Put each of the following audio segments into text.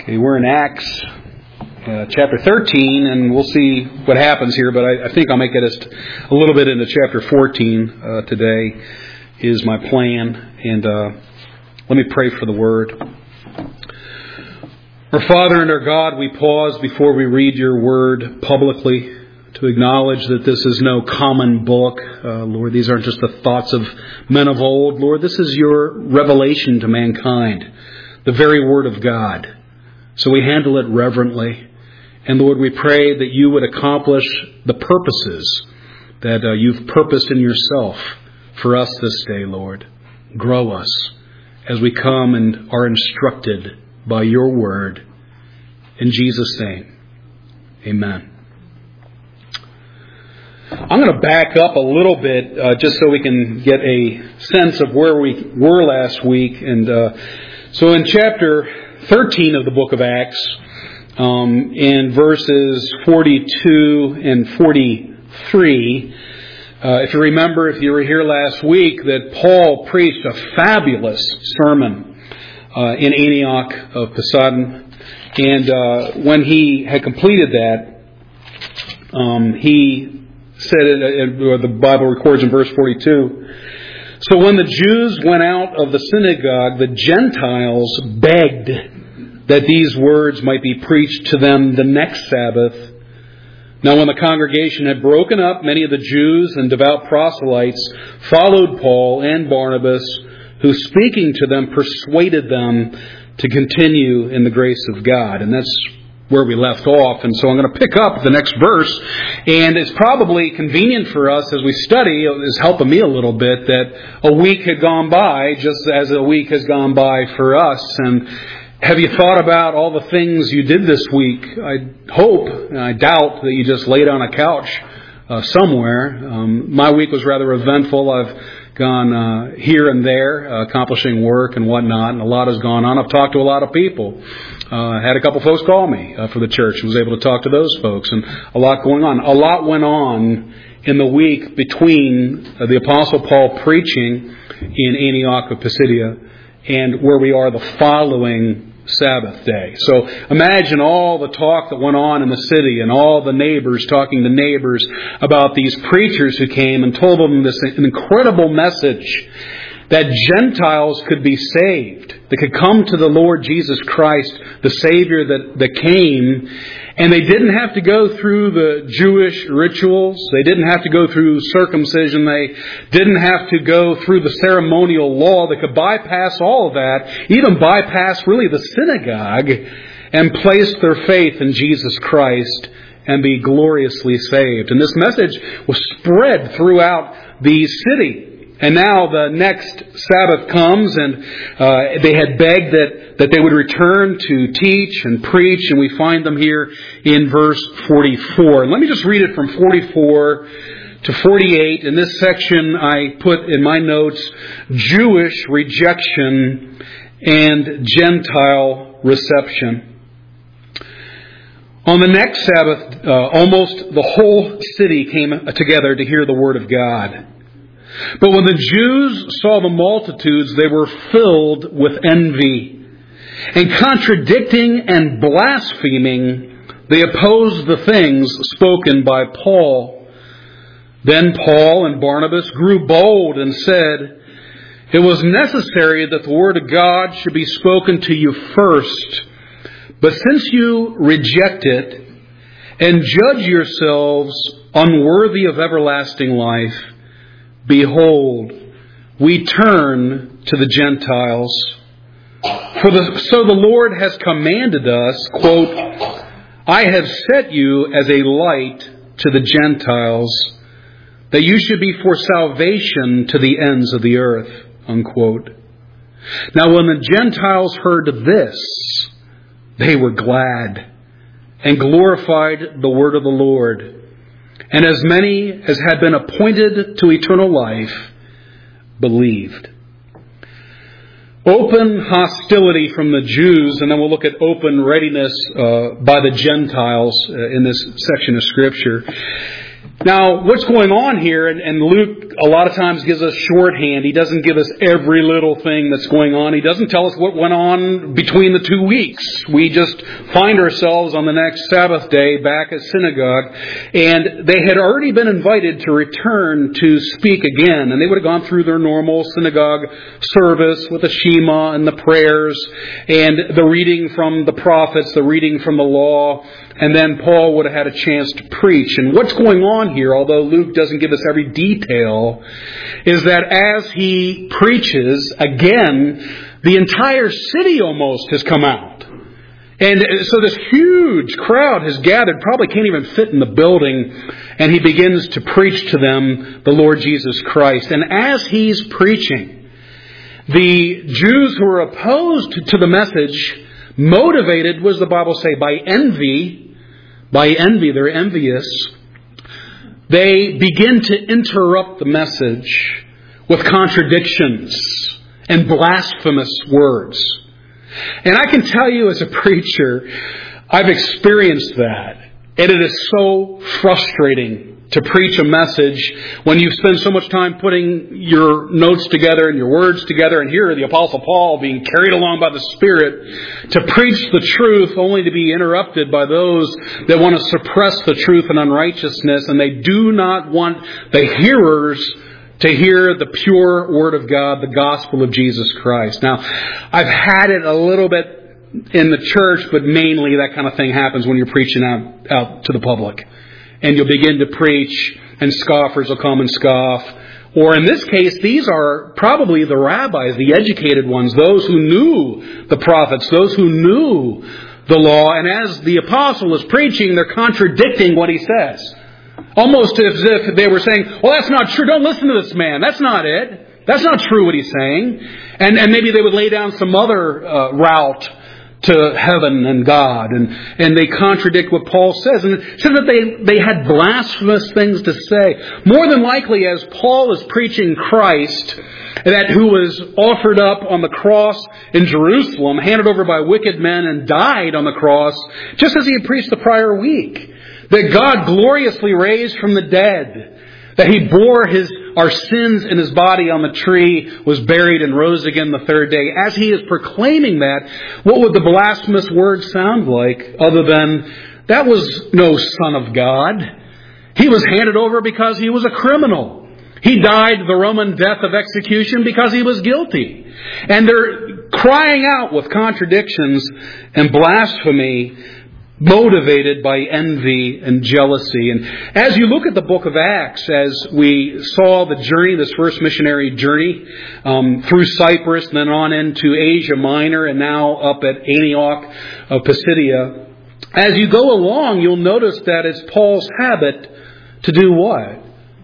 Okay, we're in Acts chapter 13, and we'll see what happens here, but I think I'll make it a little bit into chapter 14 today is my plan. And let me pray for the Word. Our Father and our God, we pause before we read your Word publicly to acknowledge that this is no common book. Lord, these aren't just the thoughts of men of old. Lord, this is your revelation to mankind, the very Word of God. So we handle it reverently. And Lord, we pray that you would accomplish the purposes that you've purposed in yourself for us this day, Lord. Grow us as we come and are instructed by your word. In Jesus' name, amen. I'm going to back up a little bit just so we can get a sense of where we were last week. And so in chapter 13 of the book of Acts, in verses 42 and 43, if you remember, if you were here last week, that Paul preached a fabulous sermon in Antioch of Pisidia. And when he had completed that, he said, the Bible records in verse 42, "So when the Jews went out of the synagogue, the Gentiles begged that these words might be preached to them the next Sabbath. Now when the congregation had broken up, many of the Jews and devout proselytes followed Paul and Barnabas, who speaking to them persuaded them to continue in the grace of God." And that's where we left off. And so I'm going to pick up the next verse. And it's probably convenient for us as we study, it's helping me a little bit, that a week had gone by just as a week has gone by for us. And have you thought about all the things you did this week? I hope, and I doubt, that you just laid on a couch somewhere. My week was rather eventful. I've gone here and there, accomplishing work and whatnot, and a lot has gone on. I've talked to a lot of people. Had a couple folks call me for the church and was able to talk to those folks, and a lot going on. A lot went on in the week between the Apostle Paul preaching in Antioch of Pisidia and where we are the following Sabbath day. So imagine all the talk that went on in the city and all the neighbors talking to neighbors about these preachers who came and told them this incredible message that Gentiles could be saved, that could come to the Lord Jesus Christ, the Savior that came, and they didn't have to go through the Jewish rituals. They didn't have to go through circumcision. They didn't have to go through the ceremonial law. They could bypass all of that, even bypass really the synagogue, and place their faith in Jesus Christ and be gloriously saved. And this message was spread throughout the city. And now the next Sabbath comes, and they had begged that they would return to teach and preach, and we find them here in verse 44. And let me just read it from 44 to 48. In this section I put in my notes, Jewish rejection and Gentile reception. On the next Sabbath, almost the whole city came together to hear the word of God. But when the Jews saw the multitudes, they were filled with envy. And contradicting and blaspheming, they opposed the things spoken by Paul. Then Paul and Barnabas grew bold and said, "It was necessary that the word of God should be spoken to you first. But since you reject it and judge yourselves unworthy of everlasting life, behold, we turn to the Gentiles. So the Lord has commanded us, quote, 'I have set you as a light to the Gentiles, that you should be for salvation to the ends of the earth,' unquote." Now when the Gentiles heard this, they were glad and glorified the word of the Lord. And as many as had been appointed to eternal life believed. Open hostility from the Jews, and then we'll look at open readiness by the Gentiles in this section of Scripture. Now, what's going on here, and Luke a lot of times gives us shorthand. He doesn't give us every little thing that's going on. He doesn't tell us what went on between the 2 weeks. We just find ourselves on the next Sabbath day back at synagogue, and they had already been invited to return to speak again, and they would have gone through their normal synagogue service with the Shema and the prayers and the reading from the prophets, the reading from the law, and then Paul would have had a chance to preach. And what's going on here, although Luke doesn't give us every detail, is that as he preaches, again, the entire city almost has come out. And so this huge crowd has gathered, probably can't even fit in the building, and he begins to preach to them the Lord Jesus Christ. And as he's preaching, the Jews who are opposed to the message, motivated, what does the Bible say, by envy, they're envious, they begin to interrupt the message with contradictions and blasphemous words. And I can tell you as a preacher, I've experienced that. And it is so frustrating to preach a message when you spend so much time putting your notes together and your words together, and here the Apostle Paul being carried along by the Spirit to preach the truth only to be interrupted by those that want to suppress the truth and unrighteousness, and they do not want the hearers to hear the pure Word of God, the gospel of Jesus Christ. Now, I've had it a little bit in the church, but mainly that kind of thing happens when you're preaching out to the public. And you'll begin to preach, and scoffers will come and scoff. Or in this case, these are probably the rabbis, the educated ones, those who knew the prophets, those who knew the law. And as the apostle is preaching, they're contradicting what he says. Almost as if they were saying, well, that's not true. Don't listen to this man. That's not it. That's not true what he's saying. And maybe they would lay down some other route to heaven and God, and they contradict what Paul says. And it says that they had blasphemous things to say. More than likely, as Paul is preaching Christ, that who was offered up on the cross in Jerusalem, handed over by wicked men, and died on the cross, just as he had preached the prior week, that God gloriously raised from the dead, that he bore our sins in his body on the tree, was buried, and rose again the third day. As he is proclaiming that, what would the blasphemous words sound like other than, that was no Son of God. He was handed over because he was a criminal. He died the Roman death of execution because he was guilty. And they're crying out with contradictions and blasphemy, motivated by envy and jealousy. And as you look at the book of Acts, as we saw the journey, this first missionary journey through Cyprus and then on into Asia Minor and now up at Antioch of Pisidia, as you go along, you'll notice that it's Paul's habit to do what?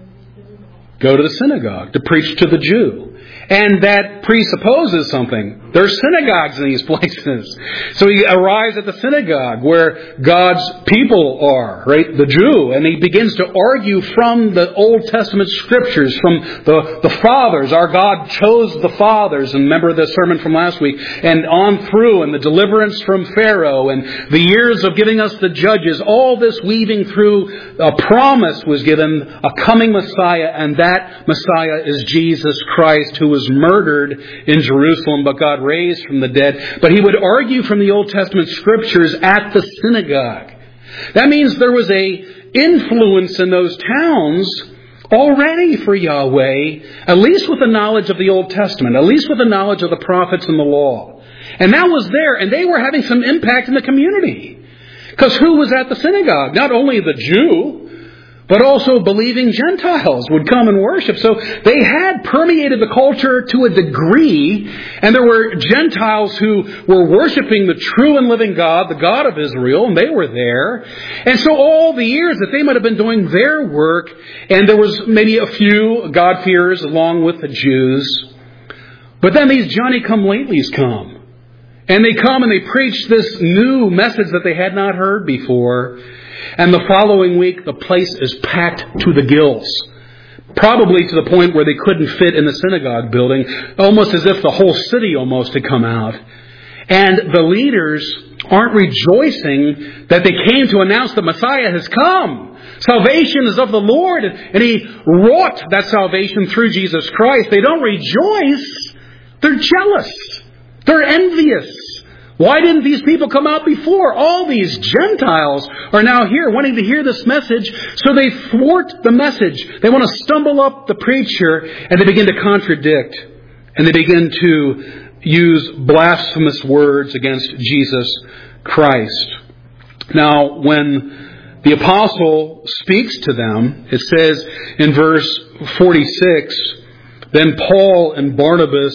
Go to the synagogue, to preach to the Jew. And that presupposes something. There's synagogues in these places. So he arrives at the synagogue where God's people are, right? The Jew. And he begins to argue from the Old Testament scriptures, from the fathers. Our God chose the fathers. And remember the sermon from last week. And on through, and the deliverance from Pharaoh, and the years of giving us the judges. All this weaving through, a promise was given, a coming Messiah. And that Messiah is Jesus Christ, who was murdered in Jerusalem, but God raised from the dead. But he would argue from the Old Testament scriptures at the synagogue. That means there was a influence in those towns already for Yahweh, at least with the knowledge of the Old Testament, at least with the knowledge of the prophets and the law. And that was there, and they were having some impact in the community. Because who was at the synagogue? Not only the Jew, but also believing Gentiles would come and worship. So they had permeated the culture to a degree, and there were Gentiles who were worshiping the true and living God, the God of Israel, and they were there. And so all the years that they might have been doing their work, and there was maybe a few God-fearers along with the Jews, but then these Johnny-come-latelys come. And they come and they preach this new message that they had not heard before. And the following week, the place is packed to the gills. Probably to the point where they couldn't fit in the synagogue building. Almost as if the whole city almost had come out. And the leaders aren't rejoicing that they came to announce the Messiah has come. Salvation is of the Lord, and He wrought that salvation through Jesus Christ. They don't rejoice. They're jealous. They're envious. Why didn't these people come out before? All these Gentiles are now here wanting to hear this message, so they thwart the message. They want to stumble up the preacher, and they begin to contradict. And they begin to use blasphemous words against Jesus Christ. Now, when the apostle speaks to them, it says in verse 46, then Paul and Barnabas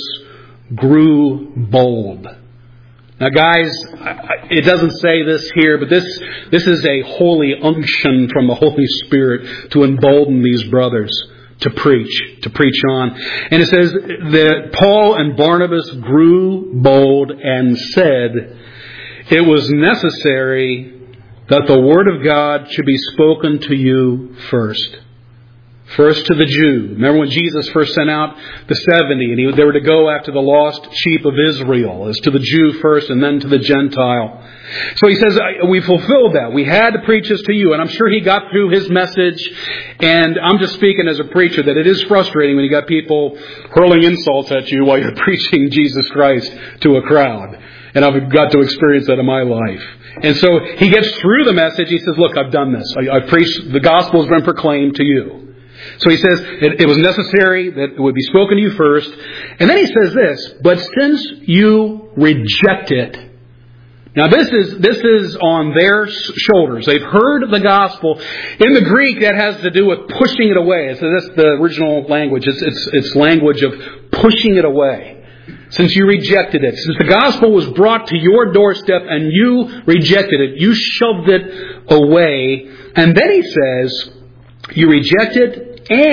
grew bold. Now, guys, it doesn't say this here, but this is a holy unction from the Holy Spirit to embolden these brothers to preach on. And it says that Paul and Barnabas grew bold and said it was necessary that the Word of God should be spoken to you first. First to the Jew. Remember when Jesus first sent out the 70 and they were to go after the lost sheep of Israel. It's to the Jew first and then to the Gentile. So he says, we fulfilled that. We had to preach this to you. And I'm sure he got through his message. And I'm just speaking as a preacher that it is frustrating when you got people hurling insults at you while you're preaching Jesus Christ to a crowd. And I've got to experience that in my life. And so he gets through the message. He says, look, I've done this. I've preached. The gospel has been proclaimed to you. So he says it was necessary that it would be spoken to you first. And then he says this, but since you reject it. Now this is on their shoulders. They've heard the gospel. In the Greek, that has to do with pushing it away. So that's the original language. It's language of pushing it away. Since you rejected it. Since the gospel was brought to your doorstep and you rejected it. You shoved it away. And then he says, you reject it.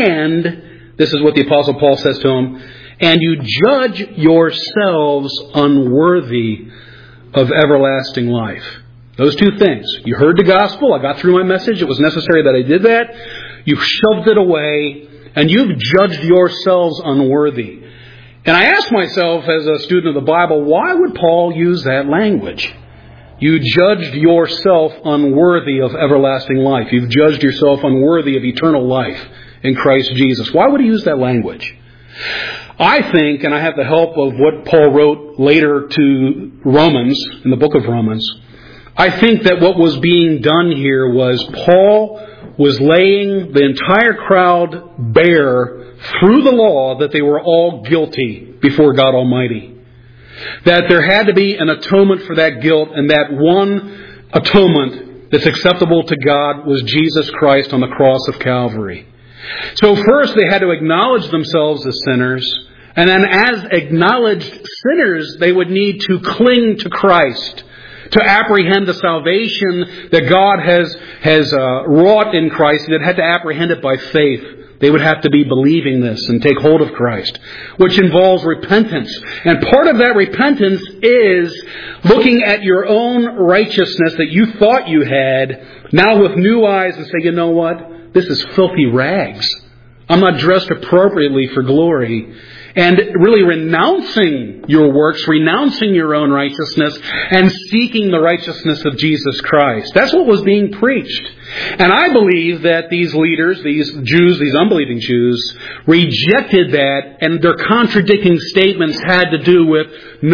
And, this is what the Apostle Paul says to him, and you judge yourselves unworthy of everlasting life. Those two things. You heard the gospel. I got through my message. It was necessary that I did that. You've shoved it away. And you've judged yourselves unworthy. And I asked myself as a student of the Bible, why would Paul use that language? You judged yourself unworthy of everlasting life. You've judged yourself unworthy of eternal life in Christ Jesus. Why would he use that language? I think, and I have the help of what Paul wrote later to Romans, in the book of Romans, I think that what was being done here was Paul was laying the entire crowd bare through the law that they were all guilty before God Almighty. That there had to be an atonement for that guilt, and that one atonement that's acceptable to God was Jesus Christ on the cross of Calvary. So first they had to acknowledge themselves as sinners, and then as acknowledged sinners, they would need to cling to Christ, to apprehend the salvation that God has wrought in Christ, and it had to apprehend it by faith. They would have to be believing this and take hold of Christ, which involves repentance. And part of that repentance is looking at your own righteousness that you thought you had, now with new eyes, and say, you know what? This is filthy rags. I'm not dressed appropriately for glory. And really renouncing your works, renouncing your own righteousness, and seeking the righteousness of Jesus Christ. That's what was being preached. And I believe that these leaders, these Jews, these unbelieving Jews, rejected that, and their contradicting statements had to do with,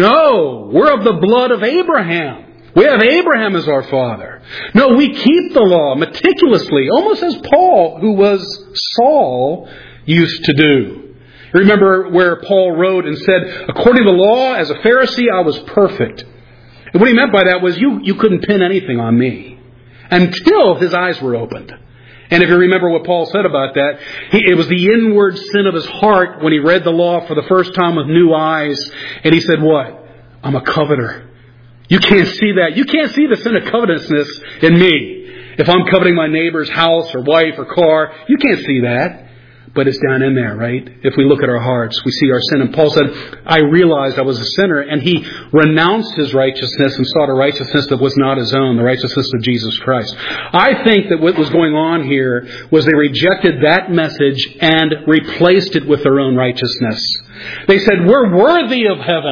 no, we're of the blood of Abraham. We have Abraham as our father. No, we keep the law meticulously, almost as Paul, who was Saul, used to do. Remember where Paul wrote and said, according to the law, as a Pharisee, I was perfect. And what he meant by that was you couldn't pin anything on me until his eyes were opened. And if you remember what Paul said about that, it was the inward sin of his heart when he read the law for the first time with new eyes. And he said, what? I'm a coveter. You can't see that. You can't see the sin of covetousness in me. If I'm coveting my neighbor's house or wife or car, you can't see that. But it's down in there, right? If we look at our hearts, we see our sin. And Paul said, I realized I was a sinner. And he renounced his righteousness and sought a righteousness that was not his own, the righteousness of Jesus Christ. I think that what was going on here was they rejected that message and replaced it with their own righteousness. They said, we're worthy of heaven.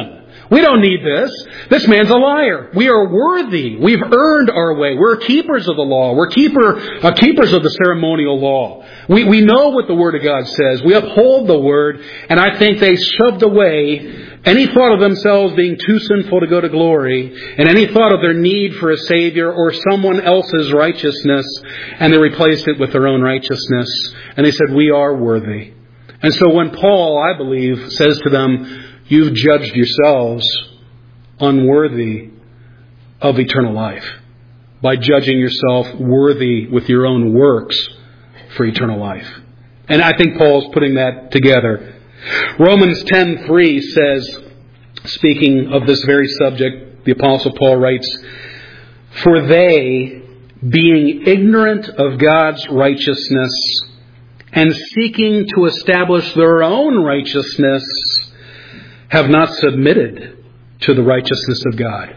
We don't need this. This man's a liar. We are worthy. We've earned our way. We're keepers of the law. We're keepers of the ceremonial law. We know what the Word of God says. We uphold the Word. And I think they shoved away any thought of themselves being too sinful to go to glory, and any thought of their need for a Savior or someone else's righteousness, and they replaced it with their own righteousness. And they said, we are worthy. And so when Paul, I believe, says to them, you've judged yourselves unworthy of eternal life by judging yourself worthy with your own works for eternal life. And I think Paul's putting that together. Romans 10:3 says, speaking of this very subject, the Apostle Paul writes, for they, being ignorant of God's righteousness and seeking to establish their own righteousness, have not submitted to the righteousness of God.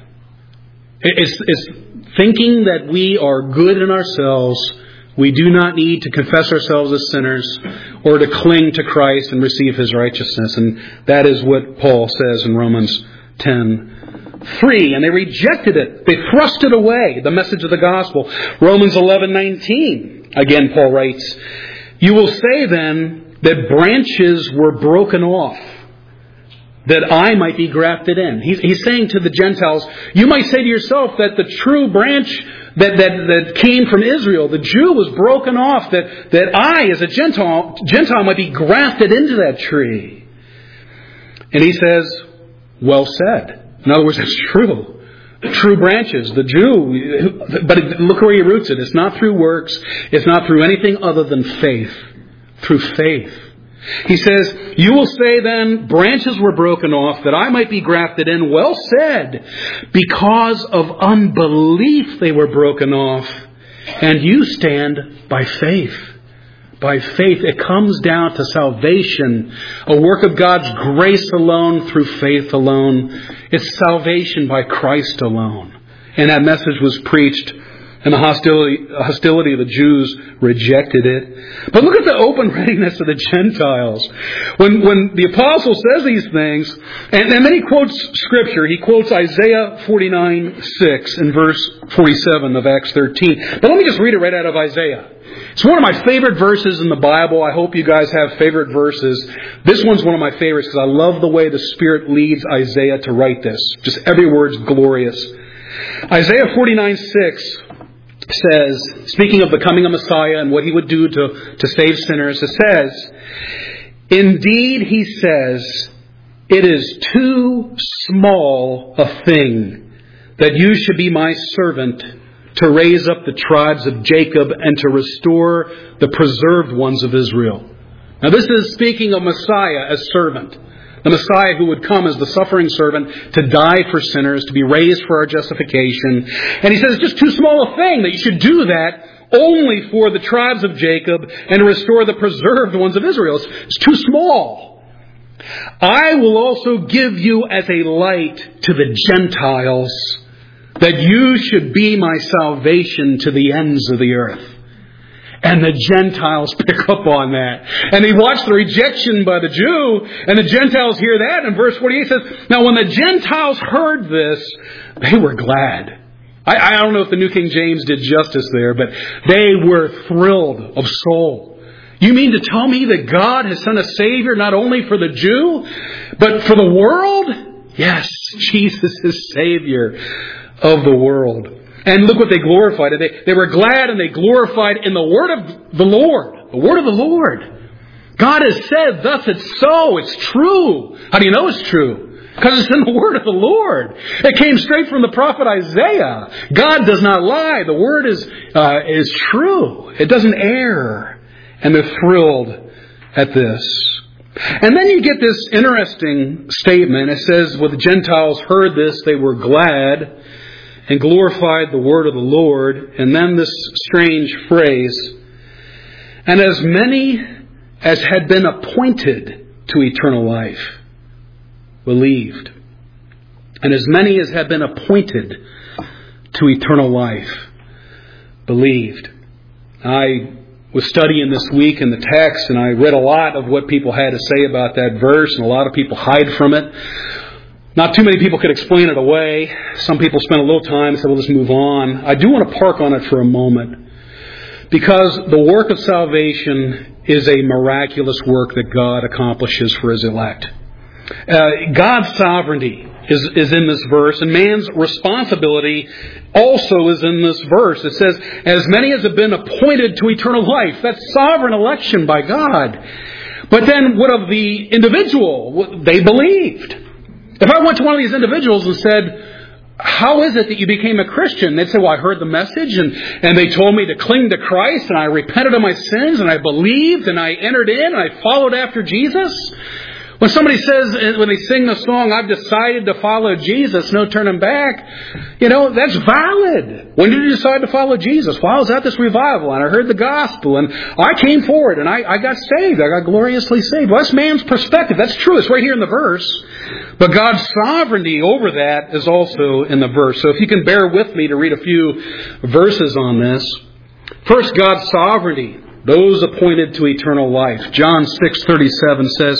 It's thinking that we are good in ourselves. We do not need to confess ourselves as sinners or to cling to Christ and receive His righteousness. And that is what Paul says in Romans 10:3. And they rejected it. They thrust it away, the message of the gospel. Romans 11:19. Again, Paul writes, you will say then that branches were broken off, that I might be grafted in. He's saying to the Gentiles, you might say to yourself that the true branch that came from Israel, the Jew, was broken off, that I, as a Gentile might be grafted into that tree. And he says, well said. In other words, it's true. True branches, the Jew, but look where he roots it. It's not through works. It's not through anything other than faith. Through faith. He says, you will say then, branches were broken off that I might be grafted in. Well said. Because of unbelief they were broken off. And you stand by faith. By faith. It comes down to salvation. A work of God's grace alone through faith alone. It's salvation by Christ alone. And that message was preached, and the hostility of the Jews rejected it. But look at the open readiness of the Gentiles. When the apostle says these things, and then he quotes Scripture. He quotes Isaiah 49:6 in verse 47 of Acts 13. But let me just read it right out of Isaiah. It's one of my favorite verses in the Bible. I hope you guys have favorite verses. This one's one of my favorites because I love the way the Spirit leads Isaiah to write this. Just every word's glorious. Isaiah 49:6 says, speaking of the coming of Messiah and what He would do to save sinners, it says, indeed, He says, it is too small a thing that you should be my servant to raise up the tribes of Jacob and to restore the preserved ones of Israel. Now this is speaking of Messiah as servant. The Messiah who would come as the suffering servant to die for sinners, to be raised for our justification. And he says it's just too small a thing that you should do that only for the tribes of Jacob and to restore the preserved ones of Israel. It's too small. I will also give you as a light to the Gentiles, that you should be my salvation to the ends of the earth. And the Gentiles pick up on that. And they watch the rejection by the Jew, and the Gentiles hear that. And verse 48 says, now when the Gentiles heard this, they were glad. I don't know if the New King James did justice there, but they were thrilled of soul. You mean to tell me that God has sent a Savior not only for the Jew, but for the world? Yes, Jesus is Savior of the world. And look what they glorified. They were glad and they glorified in the word of the Lord. The word of the Lord. God has said, thus it's so. It's true. How do you know it's true? Because it's in the word of the Lord. It came straight from the prophet Isaiah. God does not lie. The word is true. It doesn't err. And they're thrilled at this. And then you get this interesting statement. It says, when the Gentiles heard this, they were glad and glorified the word of the Lord. And then this strange phrase, and as many as had been appointed to eternal life believed. And as many as had been appointed to eternal life believed. I was studying this week in the text, and I read a lot of what people had to say about that verse, and a lot of people hide from it. Not too many people could explain it away. Some people spend a little time and say, well, let's move on. I do want to park on it for a moment. Because the work of salvation is a miraculous work that God accomplishes for His elect. God's sovereignty is in this verse, and man's responsibility also is in this verse. It says, as many as have been appointed to eternal life. That's sovereign election by God. But then what of the individual? They believed. If I went to one of these individuals and said, how is it that you became a Christian? They'd say, well, I heard the message and they told me to cling to Christ and I repented of my sins and I believed and I entered in and I followed after Jesus. When somebody says, when they sing the song, I've decided to follow Jesus, no turning back, that's valid. When did you decide to follow Jesus? Well, I was at this revival and I heard the gospel and I came forward and I got saved. I got gloriously saved. Well, that's man's perspective. That's true. It's right here in the verse. But God's sovereignty over that is also in the verse. So if you can bear with me to read a few verses on this. First, God's sovereignty. Those appointed to eternal life. John 6:37 says,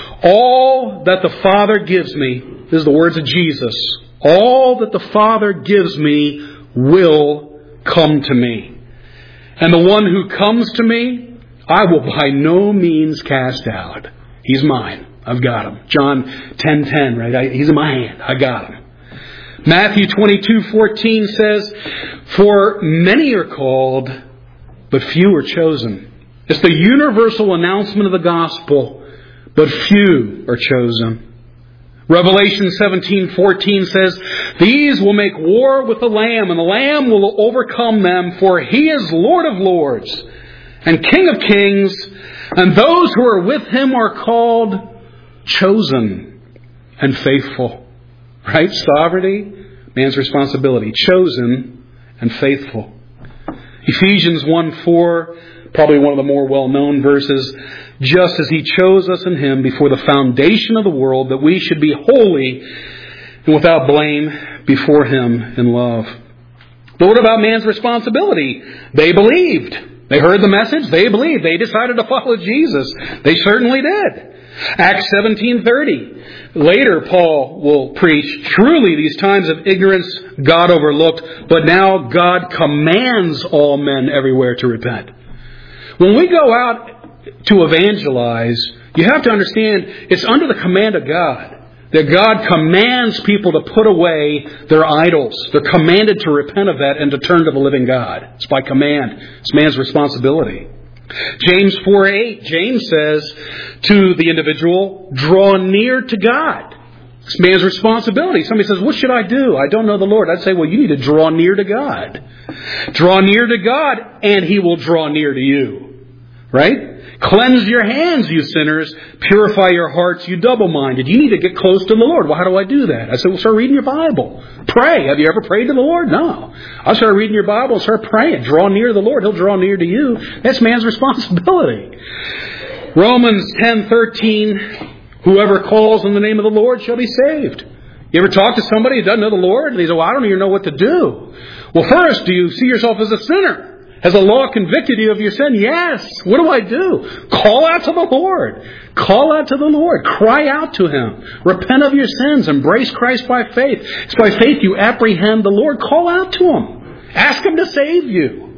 all that the Father gives me, this is the words of Jesus, all that the Father gives me will come to me. And the one who comes to me, I will by no means cast out. He's mine. I've got him. John 10:10, right? He's in my hand. I got him. Matthew 22:14 says, for many are called, but few are chosen. It's the universal announcement of the gospel, but few are chosen. Revelation 17:14 says, these will make war with the Lamb, and the Lamb will overcome them, for He is Lord of lords and King of kings, and those who are with Him are called chosen and faithful. Right? Sovereignty, man's responsibility. Chosen and faithful. Ephesians 1:4, probably one of the more well-known verses. Just as He chose us in Him before the foundation of the world, that we should be holy and without blame before Him in love. But what about man's responsibility? They believed. They heard the message. They believed. They decided to follow Jesus. They certainly did. Acts 17:30. Later, Paul will preach, truly these times of ignorance God overlooked, but now God commands all men everywhere to repent. When we go out to evangelize, you have to understand it's under the command of God. That God commands people to put away their idols. They're commanded to repent of that and to turn to the living God. It's by command. It's man's responsibility. James 4:8, James says to the individual, draw near to God. It's man's responsibility. Somebody says, what should I do? I don't know the Lord. I'd say, well, you need to draw near to God. Draw near to God and He will draw near to you. Right? Cleanse your hands, you sinners. Purify your hearts, you double-minded. You need to get close to the Lord. Well, how do I do that? I said, well, start reading your Bible. Pray. Have you ever prayed to the Lord? No. I'll start reading your Bible and start praying. Draw near to the Lord. He'll draw near to you. That's man's responsibility. Romans 10:13. Whoever calls on the name of the Lord shall be saved. You ever talk to somebody who doesn't know the Lord? And they say, well, I don't even know what to do. Well, first, do you see yourself as a sinner? Has the law convicted you of your sin? Yes. What do I do? Call out to the Lord. Call out to the Lord. Cry out to Him. Repent of your sins. Embrace Christ by faith. It's by faith you apprehend the Lord. Call out to Him. Ask Him to save you.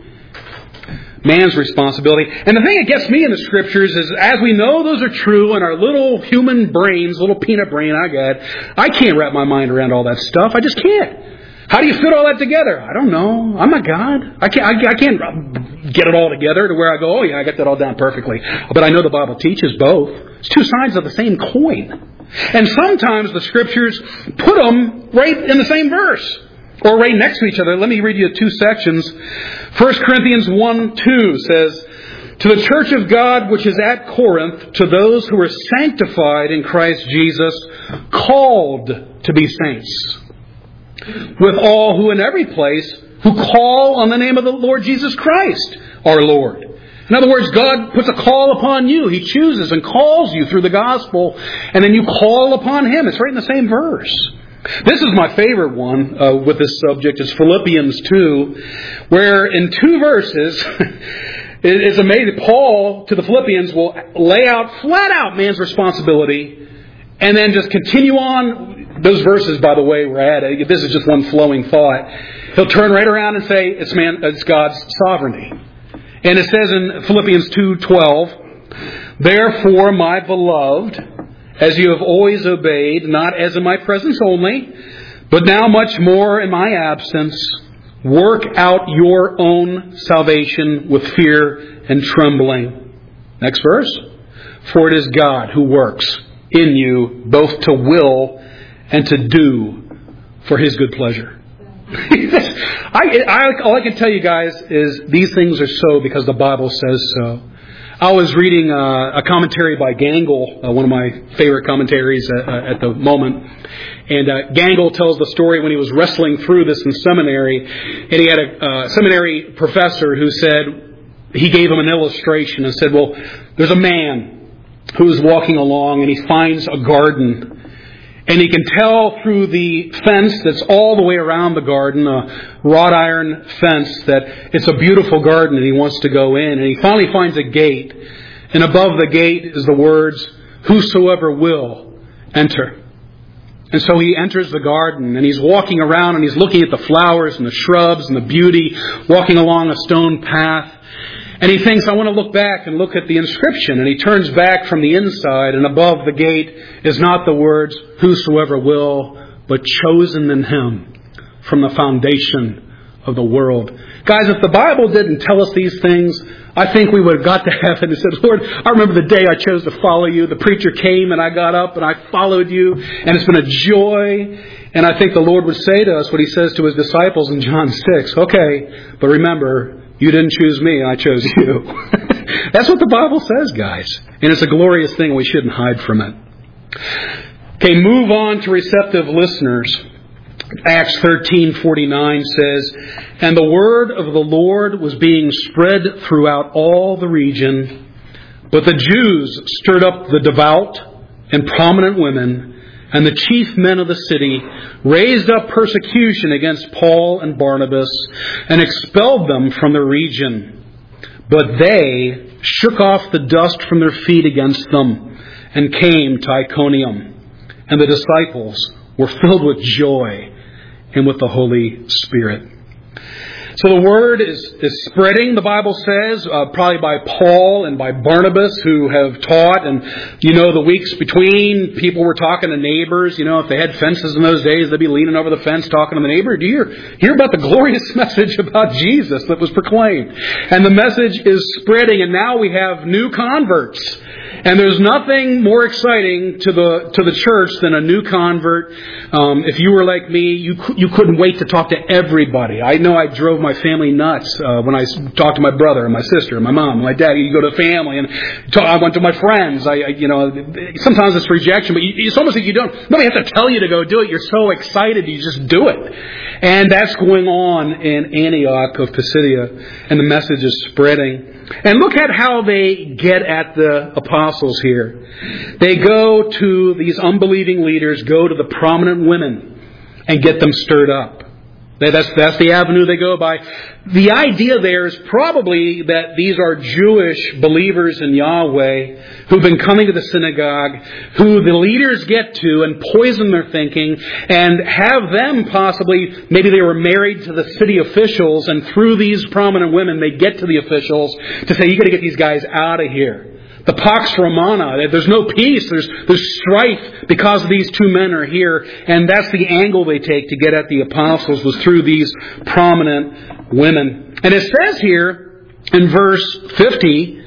Man's responsibility. And the thing that gets me in the Scriptures is, as we know those are true in our little human brains, little peanut brain I got, I can't wrap my mind around all that stuff. I just can't. How do you fit all that together? I don't know. I'm not God. I can't get it all together to where I go, oh yeah, I got that all down perfectly. But I know the Bible teaches both. It's two sides of the same coin. And sometimes the Scriptures put them right in the same verse. Or right next to each other. Let me read you two sections. 1 Corinthians 1:2 says, to the church of God which is at Corinth, to those who are sanctified in Christ Jesus, called to be saints, with all who in every place who call on the name of the Lord Jesus Christ, our Lord. In other words, God puts a call upon you. He chooses and calls you through the gospel, and then you call upon Him. It's right in the same verse. This is my favorite one with this subject. It's Philippians 2, where in 2 verses, it's amazing. Paul to the Philippians will lay out flat out man's responsibility, and then just continue on those verses, by the way, we're at, this is just one flowing thought. He'll turn right around and say it's God's sovereignty. And it says in Philippians 2:12, "Therefore, my beloved, as you have always obeyed, not as in my presence only, but now much more in my absence, work out your own salvation with fear and trembling." Next verse. "For it is God who works in you both to will and to do for His good pleasure." All I can tell you guys is these things are so because the Bible says so. I was reading a commentary by Gangle, one of my favorite commentaries at the moment. And Gangle tells the story when he was wrestling through this in seminary. And he had a seminary professor who said, he gave him an illustration and said, well, there's a man who's walking along and he finds a garden. And he can tell through the fence that's all the way around the garden, a wrought iron fence, that it's a beautiful garden and he wants to go in. And he finally finds a gate. And above the gate is the words, "Whosoever will enter." And so he enters the garden and he's walking around and he's looking at the flowers and the shrubs and the beauty, walking along a stone path. And he thinks, I want to look back and look at the inscription. And he turns back from the inside, and above the gate is not the words, "Whosoever will," but "chosen in Him from the foundation of the world." Guys, if the Bible didn't tell us these things, I think we would have got to heaven and said, Lord, I remember the day I chose to follow you. The preacher came and I got up and I followed you. And it's been a joy. And I think the Lord would say to us what He says to His disciples in John 6. Okay, but remember, you didn't choose me, I chose you. That's what the Bible says, guys. And it's a glorious thing. We shouldn't hide from it. Okay, move on to receptive listeners. Acts 13:49 says, "And the word of the Lord was being spread throughout all the region, but the Jews stirred up the devout and prominent women, and the chief men of the city raised up persecution against Paul and Barnabas and expelled them from the region. But they shook off the dust from their feet against them and came to Iconium. And the disciples were filled with joy and with the Holy Spirit." So the word is spreading, the Bible says, probably by Paul and by Barnabas who have taught. And, the weeks between, people were talking to neighbors. If they had fences in those days, they'd be leaning over the fence talking to the neighbor. Do you hear about the glorious message about Jesus that was proclaimed? And the message is spreading, and now we have new converts. And there's nothing more exciting to the church than a new convert. If you were like me, you couldn't wait to talk to everybody. I know I drove my family nuts when I talked to my brother and my sister and my mom and my dad. You go to family and I went to my friends. Sometimes it's rejection, but it's almost like nobody has to tell you to go do it. You're so excited, you just do it. And that's going on in Antioch of Pisidia, and the message is spreading. And look at how they get at the apostles here. They go to these unbelieving leaders, go to the prominent women, and get them stirred up. That's the avenue they go by. The idea there is probably that these are Jewish believers in Yahweh who've been coming to the synagogue, who the leaders get to and poison their thinking and have them possibly, maybe they were married to the city officials, and through these prominent women they get to the officials to say, you got to get these guys out of here. The Pax Romana, there's no peace, there's strife because these two men are here. And that's the angle they take to get at the apostles, was through these prominent women. And it says here in verse 50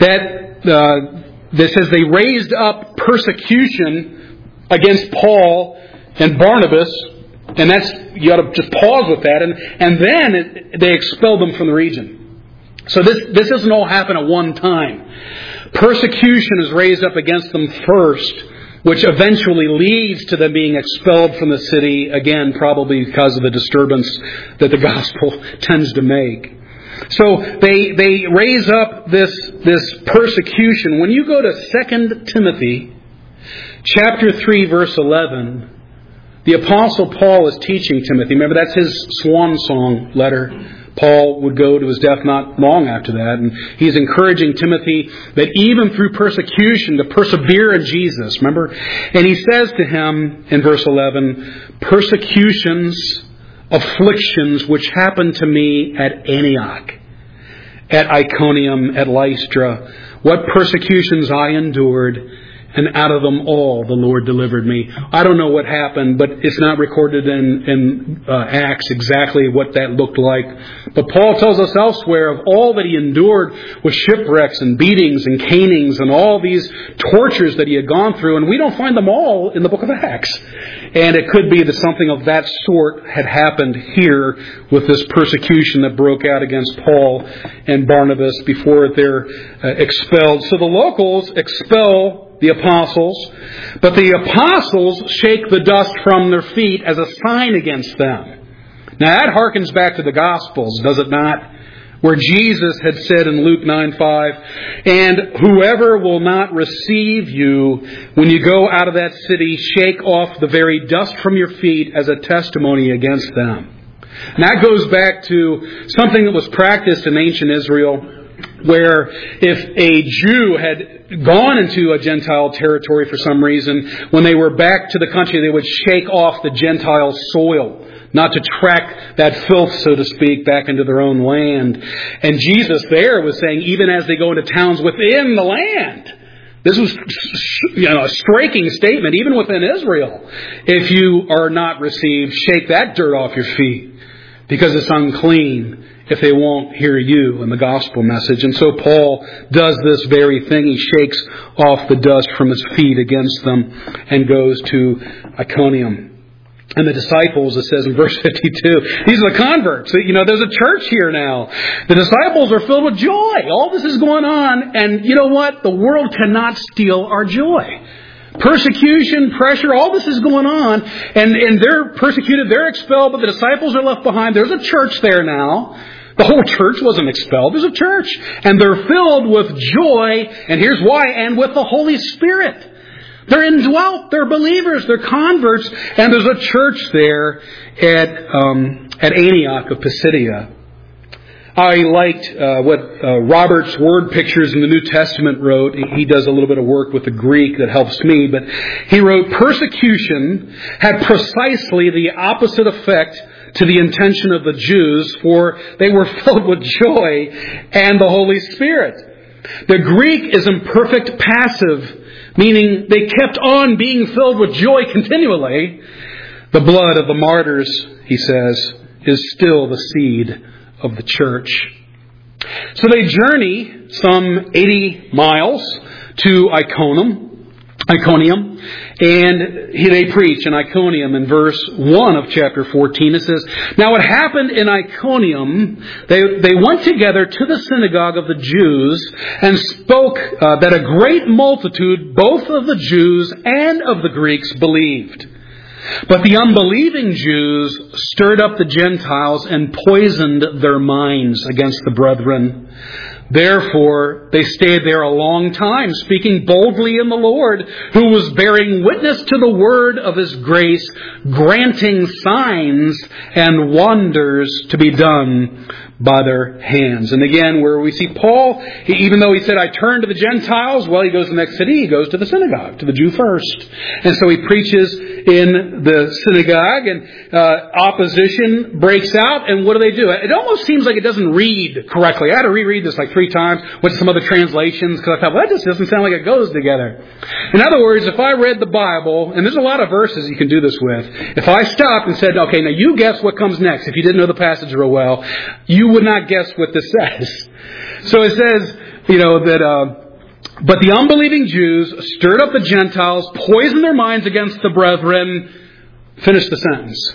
that says they raised up persecution against Paul and Barnabas. And that's, you got to just pause with that. And then they expelled them from the region. So this doesn't all happen at one time. Persecution is raised up against them first, which eventually leads to them being expelled from the city, again, probably because of the disturbance that the gospel tends to make. So they raise up this persecution. When you go to 2 Timothy chapter 3, verse 11, the Apostle Paul is teaching Timothy. Remember, that's his swan song letter. Paul would go to his death not long after that, and he's encouraging Timothy that even through persecution to persevere in Jesus. Remember? And he says to him in verse 11, persecutions, afflictions which happened to me at Antioch, at Iconium, at Lystra, what persecutions I endured, and out of them all the Lord delivered me. I don't know what happened, but it's not recorded in Acts exactly what that looked like. But Paul tells us elsewhere of all that he endured with shipwrecks and beatings and canings and all these tortures that he had gone through. And we don't find them all in the book of Acts. And it could be that something of that sort had happened here with this persecution that broke out against Paul and Barnabas before they're expelled. So the locals expel the apostles, but the apostles shake the dust from their feet as a sign against them. Now that harkens back to the Gospels, does it not? Where Jesus had said in Luke 9:5, and whoever will not receive you when you go out of that city, shake off the very dust from your feet as a testimony against them. And that goes back to something that was practiced in ancient Israel, where if a Jew had gone into a Gentile territory for some reason, when they were back to the country, they would shake off the Gentile soil, not to track that filth, so to speak, back into their own land. And Jesus there was saying, even as they go into towns within the land, this was a striking statement, even within Israel. If you are not received, shake that dirt off your feet, because it's unclean if they won't hear you in the gospel message. And so Paul does this very thing. He shakes off the dust from his feet against them and goes to Iconium. And the disciples, it says in verse 52, these are the converts. There's a church here now. The disciples are filled with joy. All this is going on. And you know what? The world cannot steal our joy. Persecution, pressure, all this is going on. And they're persecuted, they're expelled, but the disciples are left behind. There's a church there now. The whole church wasn't expelled. There's a church. And they're filled with joy. And here's why. And with the Holy Spirit. They're indwelt. They're believers. They're converts. And there's a church there at Antioch of Pisidia. I liked what Robert's Word Pictures in the New Testament wrote. He does a little bit of work with the Greek that helps me. But he wrote, persecution had precisely the opposite effect to the intention of the Jews, for they were filled with joy and the Holy Spirit. The Greek is imperfect passive, meaning they kept on being filled with joy continually. The blood of the martyrs, he says, is still the seed of the church. So they journey some 80 miles to Iconium, and they preach in Iconium. In verse 1 of chapter 14, it says, now it happened in Iconium, they went together to the synagogue of the Jews and spoke that a great multitude, both of the Jews and of the Greeks, believed. But the unbelieving Jews stirred up the Gentiles and poisoned their minds against the brethren. Therefore, they stayed there a long time, speaking boldly in the Lord, who was bearing witness to the word of His grace, granting signs and wonders to be done by their hands. And again, where we see Paul, even though he said, I turn to the Gentiles, well, he goes to the next city, he goes to the synagogue, to the Jew first. And so he preaches in the synagogue, and opposition breaks out, and what do? It almost seems like it doesn't read correctly. I had to reread this like 3 times with some other translations, because I thought, well, that just doesn't sound like it goes together. In other words, if I read the Bible, and there's a lot of verses you can do this with, if I stopped and said, okay, now you guess what comes next, if you didn't know the passage real well, you would not guess what this says. So it says, that but the unbelieving Jews stirred up the Gentiles, poisoned their minds against the brethren. Finish the sentence.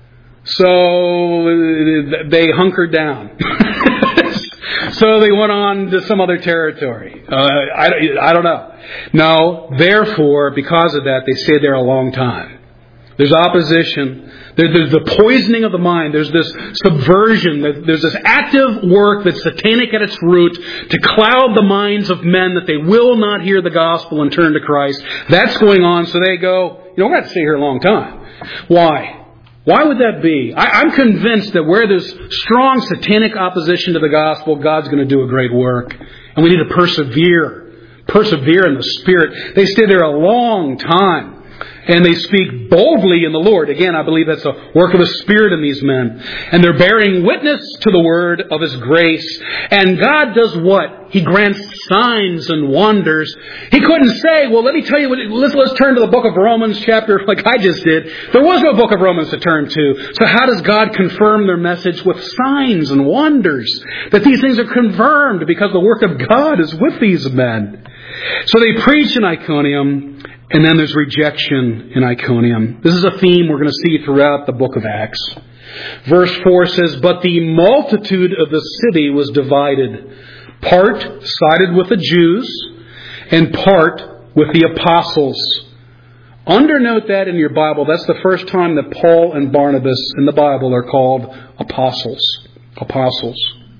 So they hunkered down. So they went on to some other territory. I don't know. No, therefore, because of that, they stayed there a long time. There's opposition. There's the poisoning of the mind. There's this subversion. There's this active work that's satanic at its root to cloud the minds of men that they will not hear the gospel and turn to Christ. That's going on. So they go, we're going to have to stay here a long time. Why? Why would that be? I'm convinced that where there's strong satanic opposition to the gospel, God's going to do a great work. And we need to persevere. Persevere in the Spirit. They stay there a long time. And they speak boldly in the Lord. Again, I believe that's a work of the Spirit in these men. And they're bearing witness to the word of His grace. And God does what? He grants signs and wonders. He couldn't say, well, let me tell you what, let's turn to the book of Romans chapter like I just did. There was no book of Romans to turn to. So how does God confirm their message? With signs and wonders. That these things are confirmed because the work of God is with these men. So they preach in Iconium. And then there's rejection in Iconium. This is a theme we're going to see throughout the book of Acts. Verse 4 says, but the multitude of the city was divided. Part sided with the Jews and part with the apostles. Undernote that in your Bible. That's the first time that Paul and Barnabas in the Bible are called apostles. Apostles.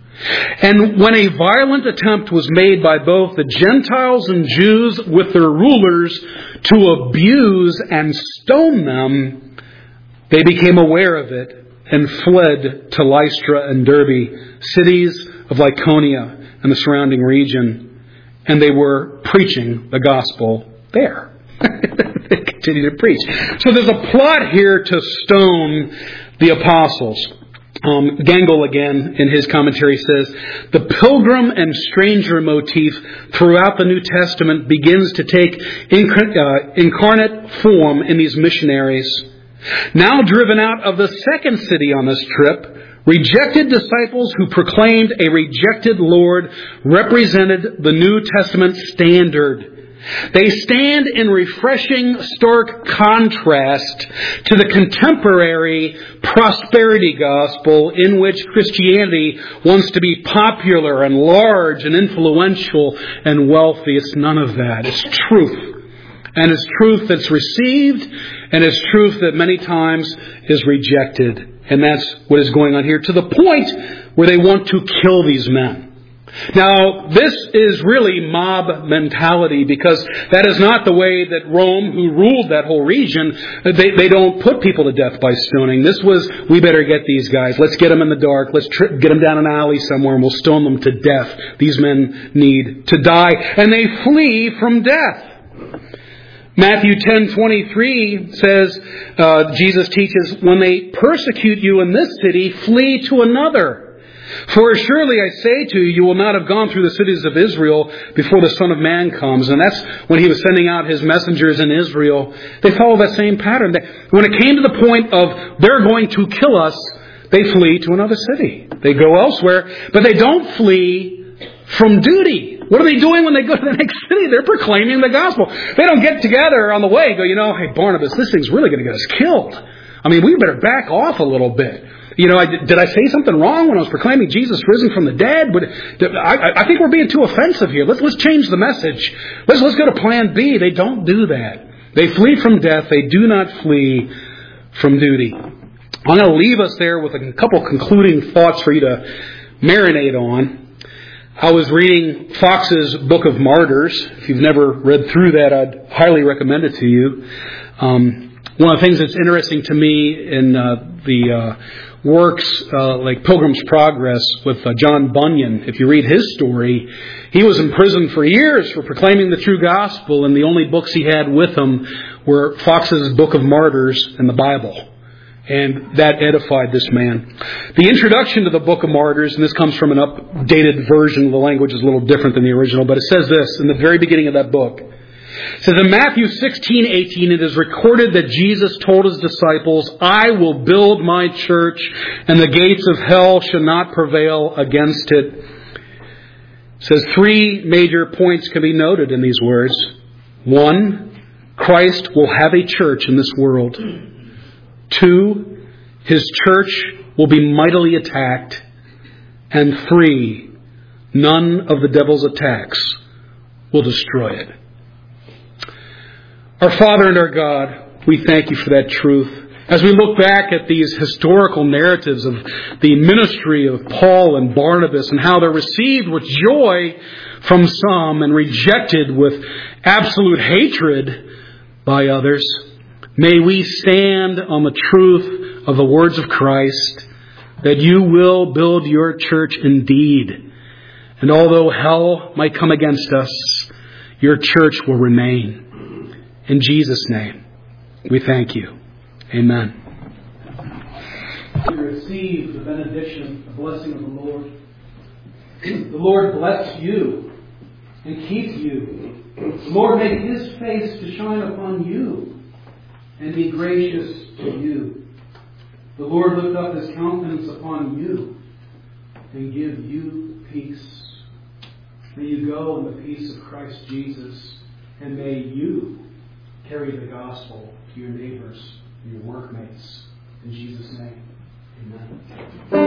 And when a violent attempt was made by both the Gentiles and Jews with their rulers to abuse and stone them, they became aware of it and fled to Lystra and Derbe, cities of Lycaonia and the surrounding region. And they were preaching the gospel there. They continued to preach. So there's a plot here to stone the apostles. Gangel again in his commentary says, the pilgrim and stranger motif throughout the New Testament begins to take incarnate form in these missionaries. Now driven out of the second city on this trip, rejected disciples who proclaimed a rejected Lord represented the New Testament standard. They stand in refreshing, stark contrast to the contemporary prosperity gospel in which Christianity wants to be popular and large and influential and wealthy. It's none of that. It's truth. And it's truth that's received, and it's truth that many times is rejected. And that's what is going on here, to the point where they want to kill these men. Now, this is really mob mentality, because that is not the way that Rome, who ruled that whole region, they don't put people to death by stoning. This was, we better get these guys. Let's get them in the dark. Let's get them down an alley somewhere and we'll stone them to death. These men need to die. And they flee from death. Matthew 10:23 says, Jesus teaches, when they persecute you in this city, flee to another. For surely I say to you, you will not have gone through the cities of Israel before the Son of Man comes. And that's when he was sending out his messengers in Israel. They followed that same pattern. When it came to the point of they're going to kill us, they flee to another city. They go elsewhere, but they don't flee from duty. What are they doing when they go to the next city? They're proclaiming the gospel. They don't get together on the way and go, hey, Barnabas, this thing's really going to get us killed. I mean, we better back off a little bit. Did I say something wrong when I was proclaiming Jesus risen from the dead? I think we're being too offensive here. Let's change the message. Let's go to plan B. They don't do that. They flee from death. They do not flee from duty. I'm going to leave us there with a couple concluding thoughts for you to marinate on. I was reading Fox's Book of Martyrs. If you've never read through that, I'd highly recommend it to you. One of the things that's interesting to me in the works like Pilgrim's Progress with John Bunyan, if you read his story, he was in prison for years for proclaiming the true gospel, and the only books he had with him were Fox's Book of Martyrs and the Bible. And that edified this man. The introduction to the Book of Martyrs, and this comes from an updated version, the language is a little different than the original, but it says this in the very beginning of that book. It says in Matthew 16:18, it is recorded that Jesus told his disciples, I will build my church, and the gates of hell shall not prevail against it. It says three major points can be noted in these words. 1, Christ will have a church in this world. 2, his church will be mightily attacked. And 3, none of the devil's attacks will destroy it. Our Father and our God, we thank you for that truth. As we look back at these historical narratives of the ministry of Paul and Barnabas and how they're received with joy from some and rejected with absolute hatred by others, may we stand on the truth of the words of Christ, that you will build your church indeed. And although hell might come against us, your church will remain. In Jesus' name, we thank you. Amen. We receive the benediction, the blessing of the Lord. The Lord bless you and keep you. The Lord make His face to shine upon you and be gracious to you. The Lord lift up His countenance upon you and give you peace. May you go in the peace of Christ Jesus, and may you carry the gospel to your neighbors and your workmates. In Jesus' name, amen.